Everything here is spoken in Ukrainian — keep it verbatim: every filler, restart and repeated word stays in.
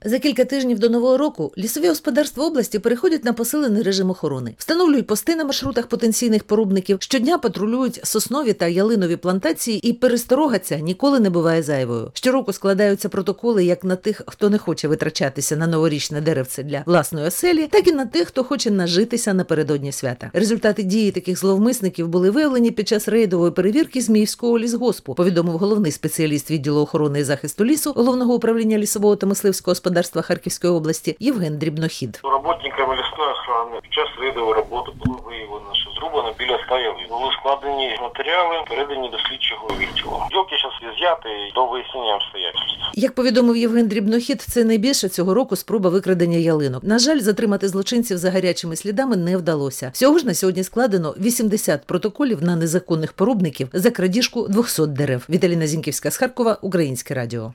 За кілька тижнів до Нового року лісові господарства області переходять на посилений режим охорони. Встановлюють пости на маршрутах потенційних порубників, щодня патрулюють соснові та ялинові плантації, і пересторога ця ніколи не буває зайвою. Щороку складаються протоколи як на тих, хто не хоче витрачатися на новорічне деревце для власної оселі, так і на тих, хто хоче нажитися напередодні свята. Результати дії таких зловмисників були виявлені під час рейдової перевірки Зміївського лісгоспу, повідомив головний спеціаліст відділу охорони і захисту лісу Головного управління лісового та мисливського господарства Харківської області Євген Дрібнохід. Роботниками лісної охорони під час рейдової роботи було виявлено, що зрубано біля ста ялин. Були складені матеріали, передані до слідчого відділу. Ділки зараз з'яти до вияснення обстоятельств. Як повідомив Євген Дрібнохід, це найбільша цього року спроба викрадення ялинок. На жаль, затримати злочинців за гарячими слідами не вдалося. Всього ж на сьогодні складено вісімдесят протоколів на незаконних порубників за крадіжку двохсот дерев. Віталіна Зінківська з Харкова, Українське радіо.